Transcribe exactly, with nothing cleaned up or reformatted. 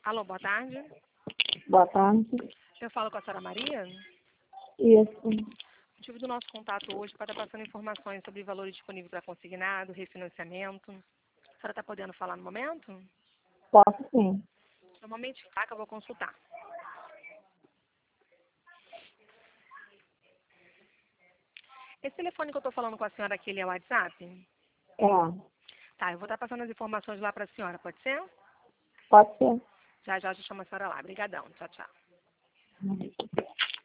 Alô, boa tarde. Boa tarde. Eu falo com a senhora Maria. Isso. O motivo do nosso contato hoje é para estar passando informações sobre valores disponíveis para consignado, refinanciamento. A senhora está podendo falar no momento? Posso sim. Normalmente, tá, que eu vou consultar. Esse telefone que eu estou falando com a senhora aqui, ele é o WhatsApp? É. Tá, eu vou estar passando as informações lá para a senhora, pode ser? Pode ser. Já já eu chamo a senhora lá. Obrigadão. Tchau, tchau.